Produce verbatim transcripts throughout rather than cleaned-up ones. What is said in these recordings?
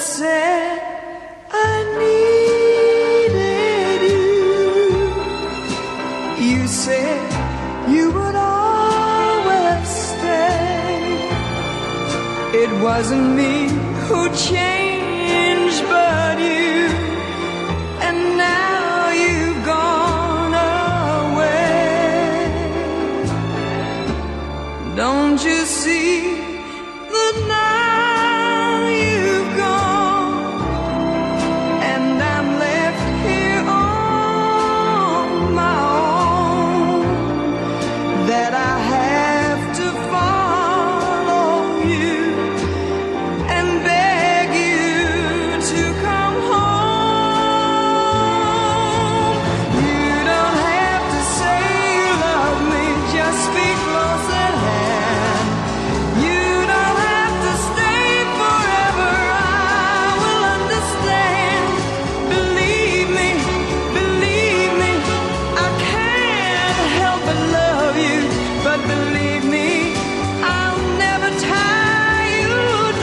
said I needed you. You said you would always stay. It wasn't me who changed, but you. And now you've gone away. Don't you see that now you've gone, and I'm left here on my own, that I have to follow you and beg you to come home. You don't have to say you love me, just be close at hand. You don't have to stay forever, I will understand. Believe me, believe me, I can't help but love you. But believe me, I'll never tie you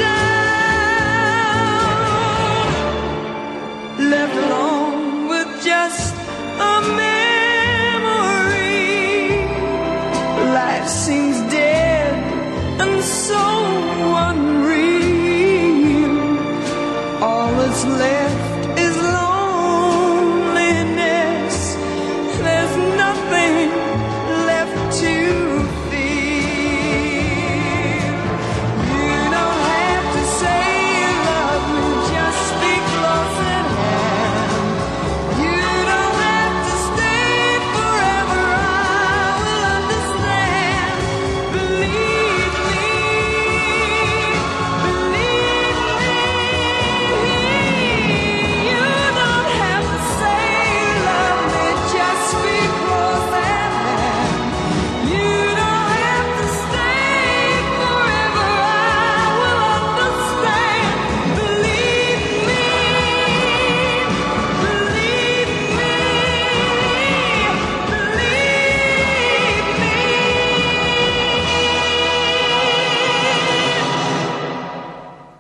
down. Left alone with just a memory, life seems dead and so unreal. All that's left